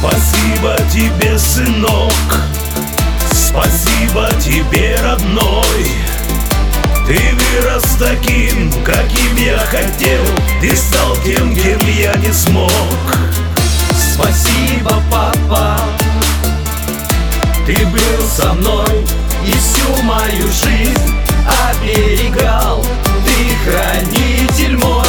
Спасибо тебе, сынок, спасибо тебе, родной. Ты вырос таким, каким я хотел, ты стал тем, кем я не смог. Спасибо, папа, ты был со мной и всю мою жизнь оберегал. Ты хранитель мой.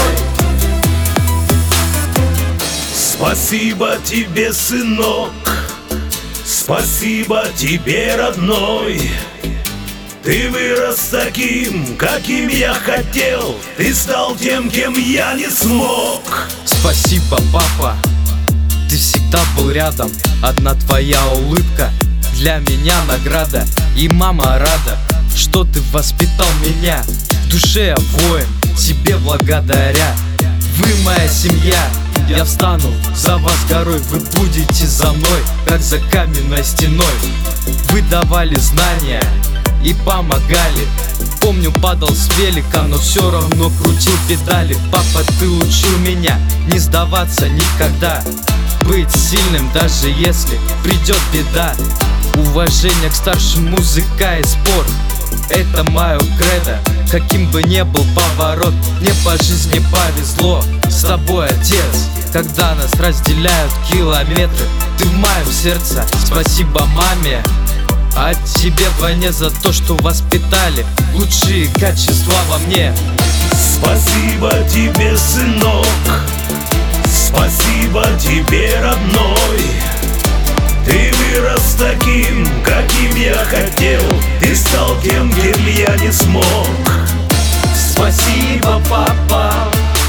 Спасибо тебе, сынок, спасибо тебе, родной. Ты вырос таким, каким я хотел, ты стал тем, кем я не смог. Спасибо, папа, ты всегда был рядом. Одна твоя улыбка для меня награда. И мама рада, что ты воспитал меня. В душе я воин, тебе благодаря. Вы моя семья, я встану за вас горой. Вы будете за мной, как за каменной стеной. Вы давали знания и помогали. Помню, падал с велика, но все равно крутил педали. Папа, ты учил меня не сдаваться никогда, быть сильным, даже если придет беда. Уважение к старшим, музыка и спорт — это мое кредо. Каким бы ни был поворот, мне по жизни повезло с тобой, отец. Когда нас разделяют километры, ты в моем сердце. Спасибо маме, а тебе вдвойне за то, что воспитали лучшие качества во мне. Спасибо тебе, сынок, спасибо тебе, родной. Ты вырос таким, каким я хотел, ты стал тем, кем я не смог. Спасибо, папа,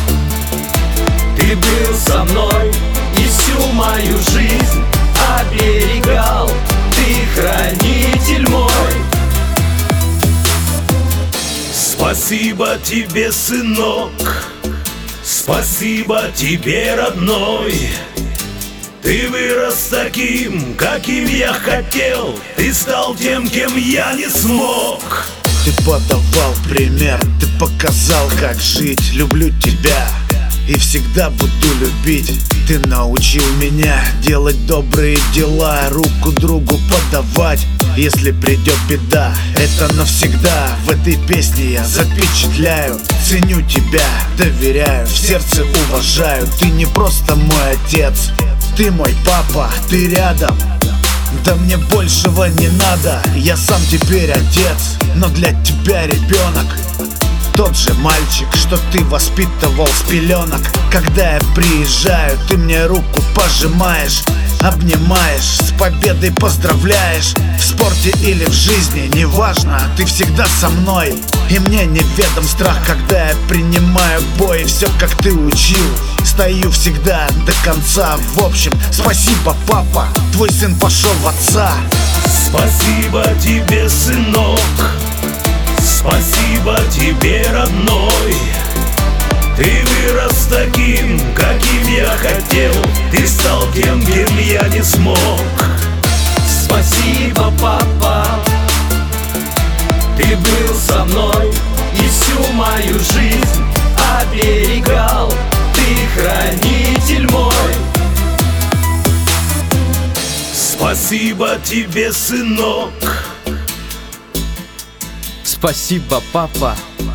ты был со мной и всю мою жизнь оберегал. Ты хранитель мой. Спасибо тебе, сынок, спасибо тебе, родной. Ты вырос таким, каким я хотел, ты стал тем, кем я не смог. Ты подавал пример, ты показал, как жить. Люблю тебя и всегда буду любить. Ты научил меня делать добрые дела, руку другу подавать, если придет беда. Это навсегда в этой песне я запечатляю. Ценю тебя, доверяю, в сердце уважаю. Ты не просто мой отец, ты мой папа, ты рядом. Да мне большего не надо, я сам теперь отец. Но для тебя ребенок тот же мальчик, что ты воспитывал с пеленок. Когда я приезжаю, ты мне руку пожимаешь, обнимаешь, с победой поздравляешь. В спорте или в жизни, неважно, ты всегда со мной. И мне неведом страх, когда я принимаю бой. Все, как ты учил, стою всегда до конца. В общем, спасибо, папа, твой сын пошел в отца. Спасибо тебе, сынок, спасибо тебе, родной. Ты вырос таким, каким я хотел, ты стал тем, кем я не смог. Спасибо, папа, ты был со мной и всю мою жизнь оберегал. Ты хранитель мой. Спасибо тебе, сынок. Спасибо, папа,